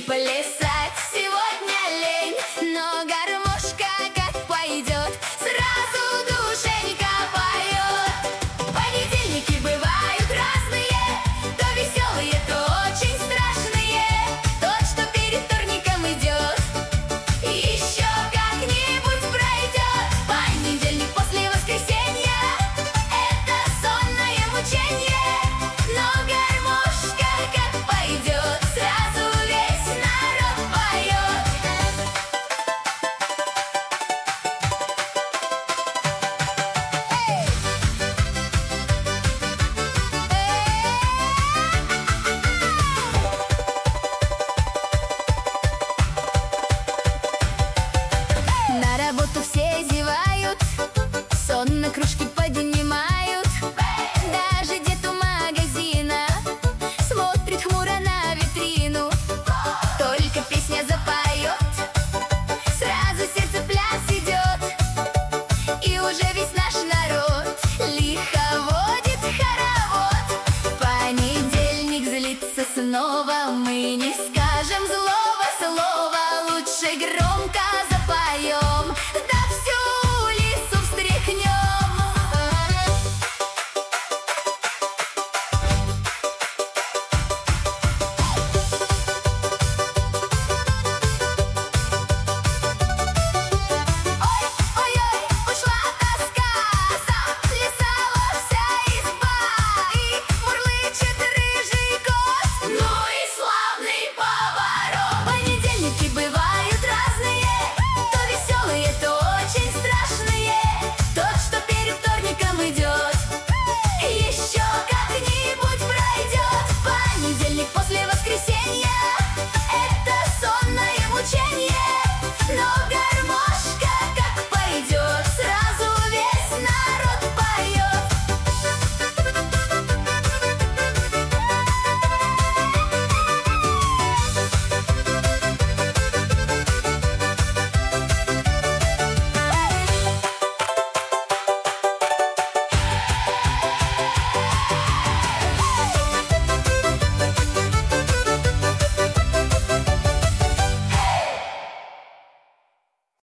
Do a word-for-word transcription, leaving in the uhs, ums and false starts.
плясать сегодня лень, но гармошка как пойдет, сразу душенька поет. Понедельники бывают разные, то веселые, то очень страшные. Тот, что перед вторником идет, еще как-нибудь пройдет. Понедельник после воскресенья — это сонное мучение, но гармошка как пойдет, сразу весь народ поет. На работу все зевают, сон на кружки поднимают. Даже дед у магазина смотрит хмуро на витрину. Только песня запоет, сразу сердце в пляс идет. И уже весь наш народ лихо водит хоровод. Понедельник злится снова, мы не скажем злого слова, лучше громко запоет.